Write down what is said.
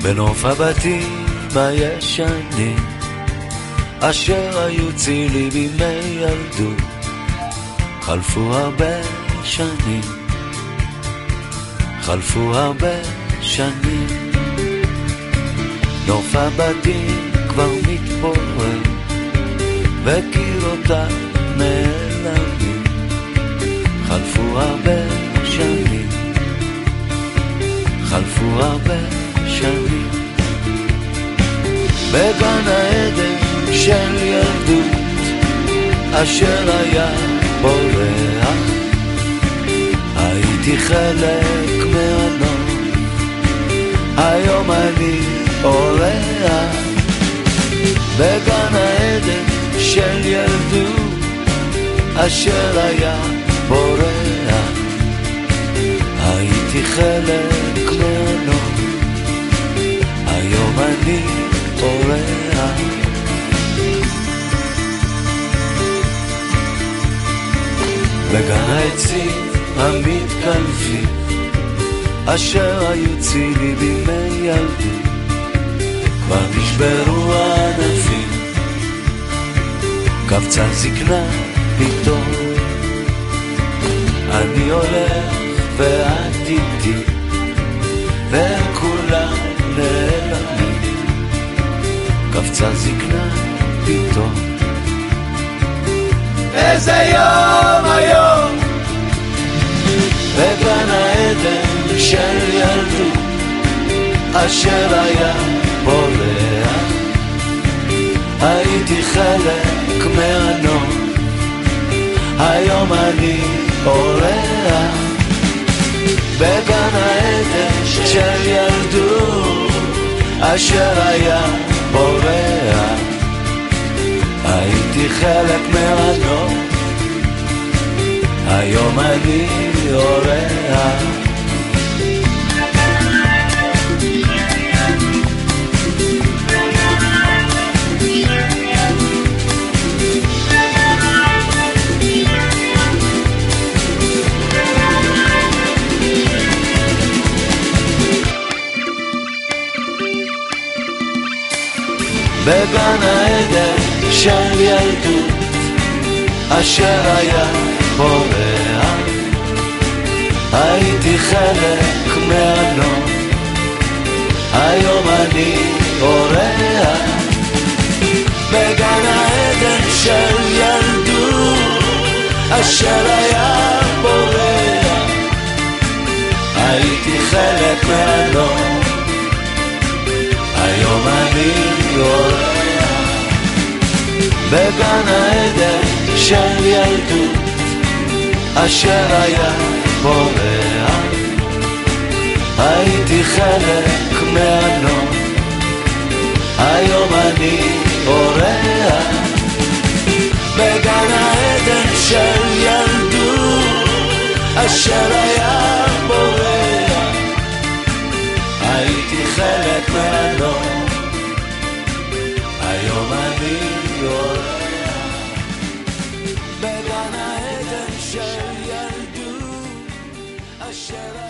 בנוף הבתים הישנים אשר היו צילי בימי ילדות, חלפו הרבה שנים, חלפו הרבה שנים. נוף הבתים כבר מתפורר וקירותיו נעלמים, חלפו הרבה שנים, חלפו הרבה שנים. בגן העדן של ילדות אשר היה בורח, הייתי חלק מהנוף, היום אני אורח. בגן העדן של ילדות אשר היה בורח, הייתי חלק מהנוף, היום אני אורח. בגן העצים המתקלפים אשר היו צילי בימי ילדות, כבר נשברו הענפים, קבצה זקנה פתאום. אני הולך ואת איתי וכולם נעלמים, קבצה זקנה פתאום. איזה יום היום בגן העדן של ילדות אשר היה בורח, הייתי חלק מהנוף, היום אני אורח. בגן העדן של ילדות אשר היה בורח, הייתי חלק מהנוף, היום אני אורח. בגן העדן של ילדות אשר היה בורח, הייתי חלק מהנוף, היום אני אורח. בגן העדן של ילדות אשר היה בורח, הייתי חלק מהנוף, היום אני אורח. בגן העדן של ילדות אשר היה בורח, הייתי חלק מהנוף, היום אני אורח. בגן העדן של ילדות אשר היה בורח, הייתי חלק מהנוף, היום אני אורח. בגן העדן של ילדות אשר